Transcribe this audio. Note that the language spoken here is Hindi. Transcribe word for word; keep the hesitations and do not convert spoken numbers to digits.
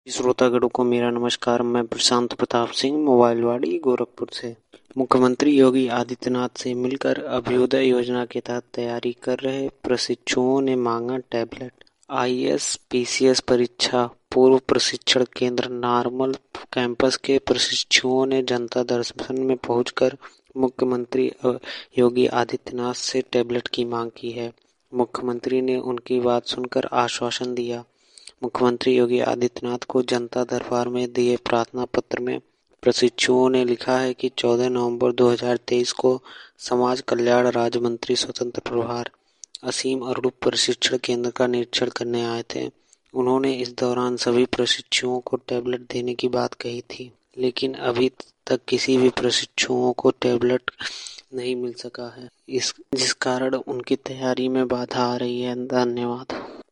श्रोतागणों को मेरा नमस्कार। मैं प्रशांत प्रताप सिंह, मोबाइलवाड़ी, गोरखपुर से। मुख्यमंत्री योगी आदित्यनाथ से मिलकर अभ्युदय योजना के तहत तैयारी कर रहे प्रशिक्षुओं ने मांगा टैबलेट। आईएएस पीसीएस परीक्षा पूर्व प्रशिक्षण केंद्र नारमल कैंपस के प्रशिक्षुओं ने जनता दर्शन में पहुंचकर मुख्यमंत्री योगी आदित्यनाथ से टैबलेट की मांग की है। मुख्यमंत्री ने उनकी बात सुनकर आश्वासन दिया। मुख्यमंत्री योगी आदित्यनाथ को जनता दरबार में दिए प्रार्थना पत्र में प्रशिक्षुओं ने लिखा है कि चौदह नवंबर दो हज़ार तेईस को समाज कल्याण राज्य मंत्री स्वतंत्र प्रभार असीम अरूप प्रशिक्षण केंद्र का निरीक्षण करने आए थे। उन्होंने इस दौरान सभी प्रशिक्षुओं को टैबलेट देने की बात कही थी, लेकिन अभी तक किसी भी प्रशिक्षुओं को टैबलेट नहीं मिल सका है, इस जिस कारण उनकी तैयारी में बाधा आ रही है। धन्यवाद।